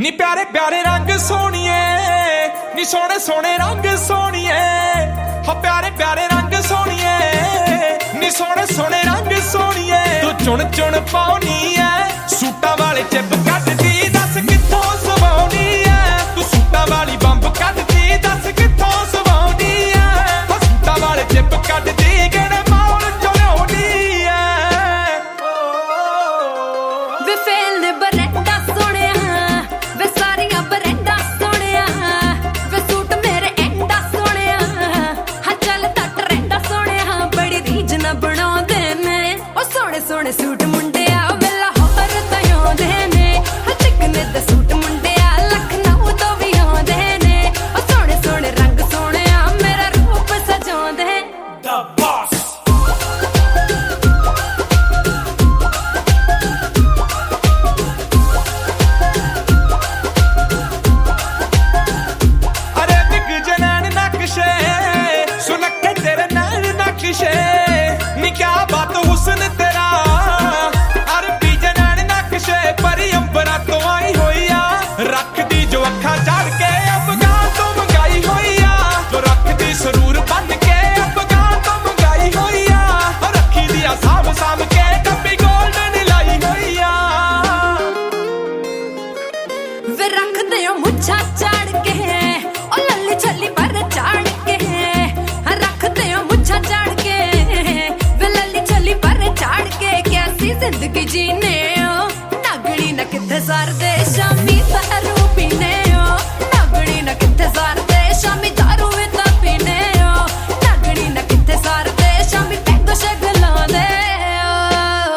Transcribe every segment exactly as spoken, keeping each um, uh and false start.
ਨੀ प्यारे प्यारे रंग सोनिए, नी सोने सोने रंग सोनिए, हो प्यारे प्यारे रंग सोनिए, नी सोने सोने रंग सोनिए। तू चुन चुन पाउनी है सूटा वाले चिप कटदी, दस कित्थों सवाउनी है। तू सूटा वाली बंब कटदी, दस कित्थों सवाउनी है। हो सूटा वाले चिप कटदी, किहड़े मौल चों लिआउनी है। वे फेल ने बरंडा सोहणिया, वे सारियां बरंडा सोहणिया, वे सूट मेरे एंडा सोहणिया, हां चल तट रंडा सोहणिया। बड़ी रीझ ना बनाउंदे ने ओ सोहणे सोहणे सूट मुंडिया, वेला होर तां आउंदे ने। हां चिकने दे सूट मुंडिया, लखनऊ तो भी आउंदे ने। ओ सोहणे सोहणे रंग सोहणिया, मेरा रूप सजाउंदे। The boss सुनके तेरे नैन नक्शे, नी क्या बात हुस्न तेरा। अरबी जनैन नक्शे परी अंबरा तो आई होई आ। रख दी जो अखा चढ़ के अफगान तो मंगाई होई आ। तो रख दी सरूर बन के अफगान तो मंगाई होई आ। रखी दिया साम साम के डब्बी गोल्डन लाई होई आ। वे रख दे मुच्छा चाड़ के ओ लल्ली छल्ली पर चाड़ के। रख दे मुच्छा चाड़ के वे लल्ली छल्ली पर चाड़ के। कैसी जिंदगी जीने हो नागड़ी न किथे सार दे, शामी दारू पीने हो। नागड़ी न किथे सार दे, शामी दारू भी तां पीने हो। नागड़ी न किथे सार दे, शामी पैग शग लांदे हो।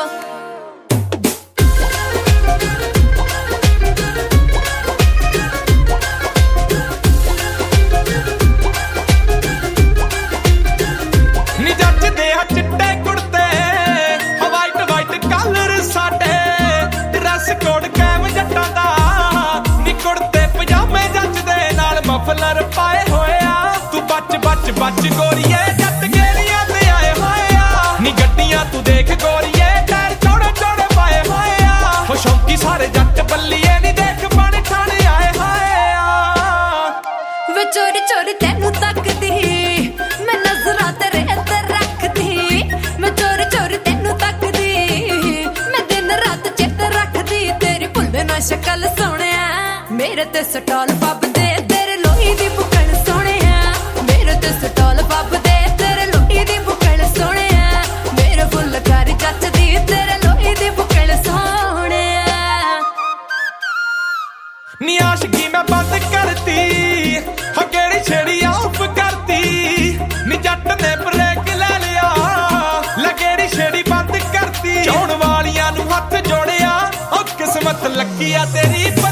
नी जचदे आ चिट्टे कुड़ते, वाइट वाइट कलर साडे। ड्रेस कोड कैम जट्टां दा, नी कुड़ते पजामे जचदे नाल मफलर पाए होए आ। तू बच बच बच गोरीए, जट गेलियां ते आए होए आ। नी गड्डियां तू देख गोरीए, टायर चौड़े चौड़े पाए होए आ। हो शौकी सारे जट बल्लीए, नी देख बण ठाणे आए होए आ। वे चोरी चोरी तेनू तकदी, मैं नजरां तेरे ते रखदी। मैं चोरी चोरी तेनू तकदी, मैं दिन रात चित रखदी। तेरी भुल्ले ना शक्ल सोहणिया, मेरे ते स्टॉल पब दे तेरे लोही दी बुकल सोहणिया। मेरे ते स्टॉल पब दे तेरे लोही दी बुकल सोहणिया। मेरे फुलकारी जचदी, तेरे लोही दी बुकल सोहणिया। नी आशिकी मैं बंद करती, हो केड़ी छेड़ी ऑफ करती। नी जट ने ब्रेक ले लिया, लगेड़ी छेड़ी बंद करती। चौण वालियां नू हथ जोड़िया, ओ किस्मत लगी आ तेरी।